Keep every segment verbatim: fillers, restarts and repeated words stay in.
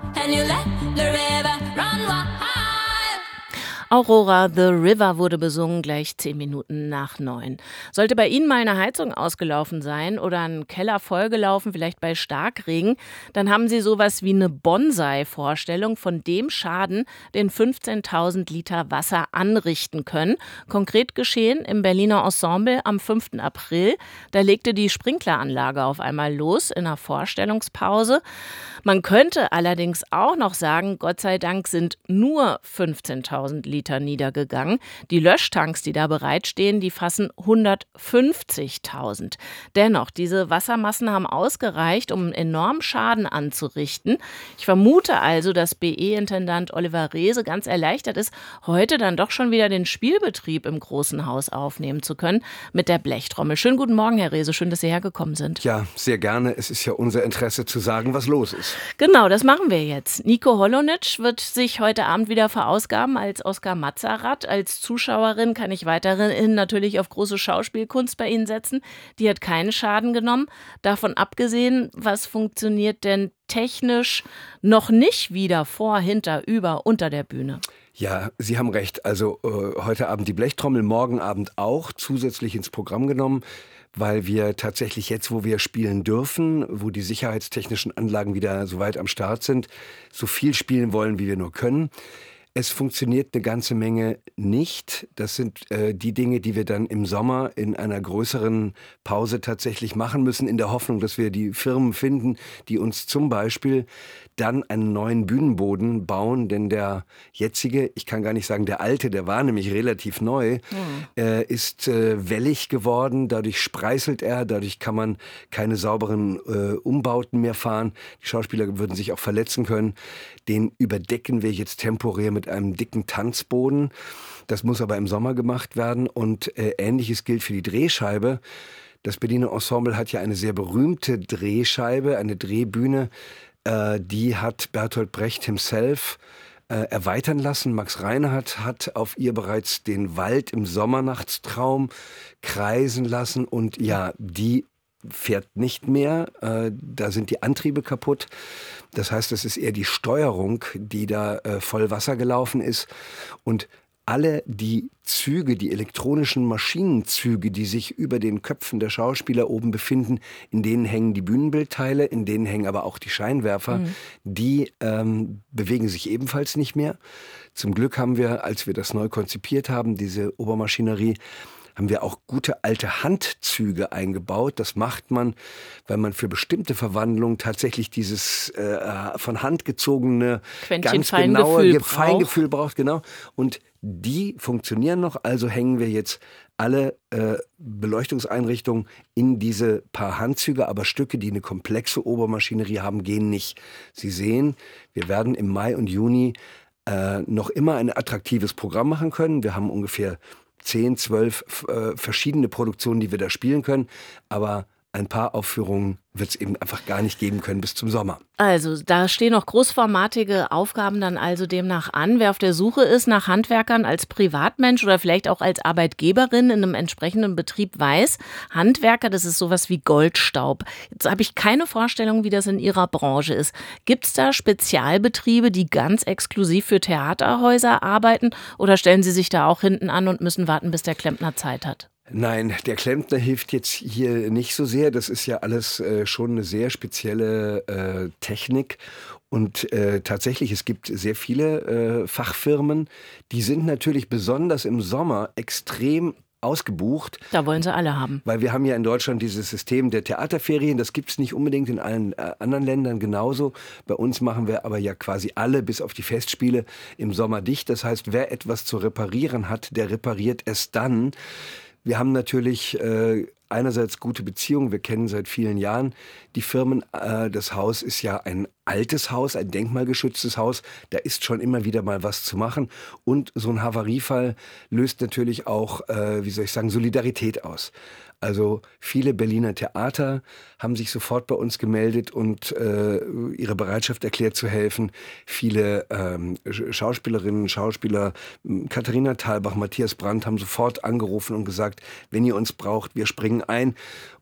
and you let the river run wild. Aurora, The River wurde besungen, gleich zehn Minuten nach neun. Sollte bei Ihnen mal eine Heizung ausgelaufen sein oder ein Keller vollgelaufen, vielleicht bei Starkregen, dann haben Sie sowas wie eine Bonsai-Vorstellung von dem Schaden, den fünfzehntausend Liter Wasser anrichten können. Konkret geschehen im Berliner Ensemble am fünften April. Da legte die Sprinkleranlage auf einmal los in einer Vorstellungspause. Man könnte allerdings auch noch sagen, Gott sei Dank sind nur fünfzehntausend Liter niedergegangen. Die Löschtanks, die da bereitstehen, die fassen hundertfünfzigtausend. Dennoch, diese Wassermassen haben ausgereicht, um einen enormen Schaden anzurichten. Ich vermute also, dass B E-Intendant Oliver Reese ganz erleichtert ist, heute dann doch schon wieder den Spielbetrieb im Großen Haus aufnehmen zu können mit der Blechtrommel. Schönen guten Morgen, Herr Reese, schön, dass Sie hergekommen sind. Ja, sehr gerne. Es ist ja unser Interesse zu sagen, was los ist. Genau, das machen wir jetzt. Nico Holonitsch wird sich heute Abend wieder verausgaben als Oskar Matzerath. Als Zuschauerin kann ich weiterhin natürlich auf große Schauspielkunst bei Ihnen setzen. Die hat keinen Schaden genommen. Davon abgesehen, was funktioniert denn technisch noch nicht wieder vor, hinter, über, unter der Bühne? Ja, Sie haben recht. Also äh, heute Abend die Blechtrommel, morgen Abend auch zusätzlich ins Programm genommen, weil wir tatsächlich jetzt, wo wir spielen dürfen, wo die sicherheitstechnischen Anlagen wieder so weit am Start sind, so viel spielen wollen, wie wir nur können. Es funktioniert eine ganze Menge nicht. Das sind äh, die Dinge, die wir dann im Sommer in einer größeren Pause tatsächlich machen müssen, in der Hoffnung, dass wir die Firmen finden, die uns zum Beispiel dann einen neuen Bühnenboden bauen. Denn der jetzige, ich kann gar nicht sagen der alte, der war nämlich relativ neu, mhm. äh, ist äh, wellig geworden. Dadurch spreißelt er, dadurch kann man keine sauberen äh, Umbauten mehr fahren. Die Schauspieler würden sich auch verletzen können. Den überdecken wir jetzt temporär mit einem dicken Tanzboden. Das muss aber im Sommer gemacht werden. Und äh, Ähnliches gilt für die Drehscheibe. Das Berliner Ensemble hat ja eine sehr berühmte Drehscheibe, eine Drehbühne. Äh, die hat Bertolt Brecht himself äh, erweitern lassen. Max Reinhardt hat auf ihr bereits den Wald im Sommernachtstraum kreisen lassen. Und ja, die fährt nicht mehr. Äh, da sind die Antriebe kaputt. Das heißt, es ist eher die Steuerung, die da äh, voll Wasser gelaufen ist. Und alle die Züge, die elektronischen Maschinenzüge, die sich über den Köpfen der Schauspieler oben befinden, in denen hängen die Bühnenbildteile, in denen hängen aber auch die Scheinwerfer, mhm. die ähm, bewegen sich ebenfalls nicht mehr. Zum Glück haben wir, als wir das neu konzipiert haben, diese Obermaschinerie, haben wir auch gute alte Handzüge eingebaut. Das macht man, weil man für bestimmte Verwandlungen tatsächlich dieses äh, von Hand gezogene, Quäntchen ganz Feingefühl genaue braucht. Feingefühl braucht. Genau. Und die funktionieren noch, also hängen wir jetzt alle äh, Beleuchtungseinrichtungen in diese paar Handzüge, aber Stücke, die eine komplexe Obermaschinerie haben, gehen nicht. Sie sehen, wir werden im Mai und Juni äh, noch immer ein attraktives Programm machen können. Wir haben ungefähr zehn, zwölf äh, verschiedene Produktionen, die wir da spielen können. Aber ein paar Aufführungen wird es eben einfach gar nicht geben können bis zum Sommer. Also, da stehen noch großformatige Aufgaben dann also demnach an. Wer auf der Suche ist nach Handwerkern als Privatmensch oder vielleicht auch als Arbeitgeberin in einem entsprechenden Betrieb weiß, Handwerker, das ist sowas wie Goldstaub. Jetzt habe ich keine Vorstellung, wie das in Ihrer Branche ist. Gibt es da Spezialbetriebe, die ganz exklusiv für Theaterhäuser arbeiten oder stellen Sie sich da auch hinten an und müssen warten, bis der Klempner Zeit hat? Nein, der Klempner hilft jetzt hier nicht so sehr. Das ist ja alles äh, schon eine sehr spezielle äh, Technik. Und äh, tatsächlich, es gibt sehr viele äh, Fachfirmen, die sind natürlich besonders im Sommer extrem ausgebucht. Da wollen sie alle haben. Weil wir haben ja in Deutschland dieses System der Theaterferien. Das gibt es nicht unbedingt in allen äh, anderen Ländern genauso. Bei uns machen wir aber ja quasi alle, bis auf die Festspiele, im Sommer dicht. Das heißt, wer etwas zu reparieren hat, der repariert es dann. Wir haben natürlich äh, einerseits gute Beziehungen, wir kennen seit vielen Jahren die Firmen. Äh, das Haus ist ja ein altes Haus, ein denkmalgeschütztes Haus. Da ist schon immer wieder mal was zu machen. Und so ein Havariefall löst natürlich auch, äh, wie soll ich sagen, Solidarität aus. Also viele Berliner Theater haben sich sofort bei uns gemeldet und äh, ihre Bereitschaft erklärt zu helfen. Viele ähm, Schauspielerinnen, Schauspieler, Katharina Thalbach, Matthias Brandt haben sofort angerufen und gesagt, wenn ihr uns braucht, wir springen ein.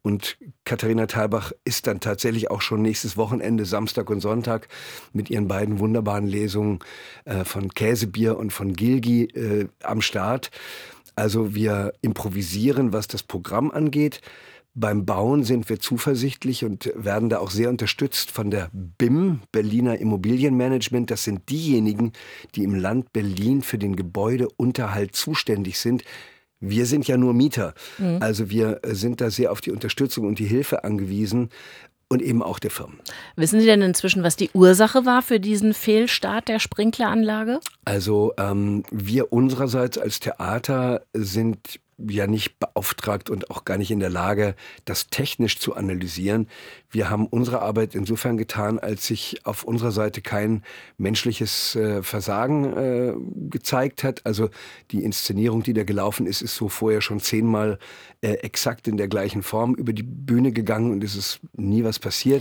Und Katharina Thalbach ist dann tatsächlich auch schon nächstes Wochenende, Samstag und Sonntag, mit ihren beiden wunderbaren Lesungen äh, von Käsebier und von Gilgi äh, am Start. Also wir improvisieren, was das Programm angeht. Beim Bauen sind wir zuversichtlich und werden da auch sehr unterstützt von der B I M, Berliner Immobilienmanagement. Das sind diejenigen, die im Land Berlin für den Gebäudeunterhalt zuständig sind. Wir sind ja nur Mieter. Mhm. Also wir sind da sehr auf die Unterstützung und die Hilfe angewiesen. Und eben auch der Firmen. Wissen Sie denn inzwischen, was die Ursache war für diesen Fehlstart der Sprinkleranlage? Also ähm, wir unsererseits als Theater sind ja nicht beauftragt und auch gar nicht in der Lage, das technisch zu analysieren. Wir haben unsere Arbeit insofern getan, als sich auf unserer Seite kein menschliches äh, Versagen äh, gezeigt hat. Also die Inszenierung, die da gelaufen ist, ist so vorher schon zehnmal äh, exakt in der gleichen Form über die Bühne gegangen und es ist nie was passiert.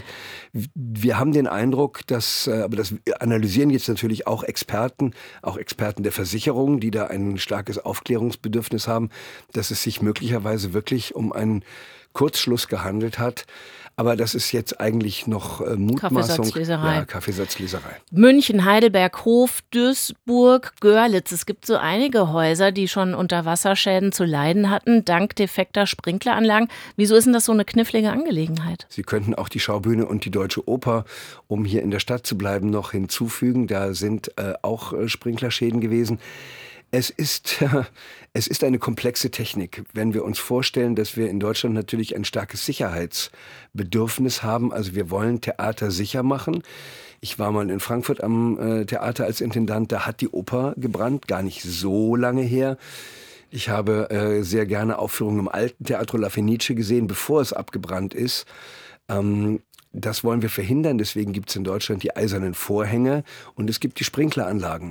Wir haben den Eindruck, dass, äh, aber das analysieren jetzt natürlich auch Experten, auch Experten der Versicherung, die da ein starkes Aufklärungsbedürfnis haben, dass es sich möglicherweise wirklich um einen Kurzschluss gehandelt hat. Aber das ist jetzt eigentlich noch äh, Mutmaßung. Kaffeesatzleserei. Ja, Kaffeesatzleserei. München, Heidelberg, Hof, Duisburg, Görlitz. Es gibt so einige Häuser, die schon unter Wasserschäden zu leiden hatten, dank defekter Sprinkleranlagen. Wieso ist denn das so eine knifflige Angelegenheit? Sie könnten auch die Schaubühne und die Deutsche Oper, um hier in der Stadt zu bleiben, noch hinzufügen. Da sind äh, auch äh, Sprinklerschäden gewesen. Es ist, es ist eine komplexe Technik. Wenn wir uns vorstellen, dass wir in Deutschland natürlich ein starkes Sicherheitsbedürfnis haben, also wir wollen Theater sicher machen. Ich war mal in Frankfurt am äh, Theater als Intendant, da hat die Oper gebrannt, gar nicht so lange her. Ich habe äh, sehr gerne Aufführungen im alten Teatro La Fenice gesehen, bevor es abgebrannt ist. Ähm, Das wollen wir verhindern, deswegen gibt es in Deutschland die eisernen Vorhänge und es gibt die Sprinkleranlagen.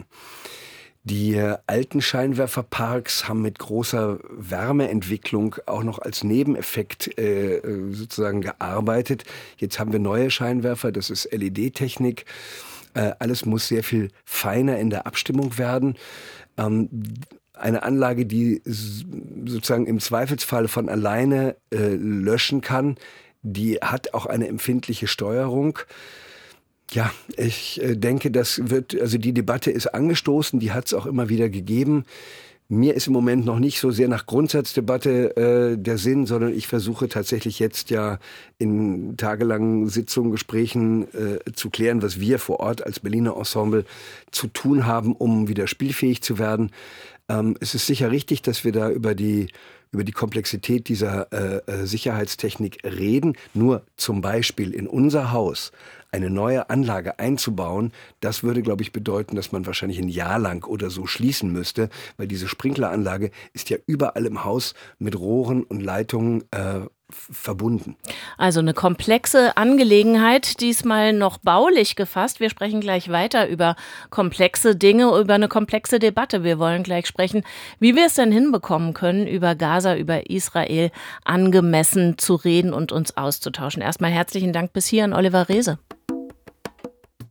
Die alten Scheinwerferparks haben mit großer Wärmeentwicklung auch noch als Nebeneffekt äh, sozusagen gearbeitet. Jetzt haben wir neue Scheinwerfer, das ist L E D-Technik. Äh, alles muss sehr viel feiner in der Abstimmung werden. Ähm, eine Anlage, die sozusagen im Zweifelsfall von alleine äh, löschen kann, die hat auch eine empfindliche Steuerung. Ja, ich äh, denke, das wird, also die Debatte ist angestoßen, die hat es auch immer wieder gegeben. Mir ist im Moment noch nicht so sehr nach Grundsatzdebatte äh, der Sinn, sondern ich versuche tatsächlich jetzt ja in tagelangen Sitzungen, Gesprächen äh, zu klären, was wir vor Ort als Berliner Ensemble zu tun haben, um wieder spielfähig zu werden. Ähm, es ist sicher richtig, dass wir da über die über die Komplexität dieser äh, Sicherheitstechnik reden. Nur zum Beispiel in unser Haus eine neue Anlage einzubauen, das würde, glaube ich, bedeuten, dass man wahrscheinlich ein Jahr lang oder so schließen müsste, weil diese Sprinkleranlage ist ja überall im Haus mit Rohren und Leitungen äh, verbunden. Also eine komplexe Angelegenheit, diesmal noch baulich gefasst. Wir sprechen gleich weiter über komplexe Dinge, über eine komplexe Debatte. Wir wollen gleich sprechen, wie wir es denn hinbekommen können, über Gaza, über Israel angemessen zu reden und uns auszutauschen. Erstmal herzlichen Dank bis hier an Oliver Reese.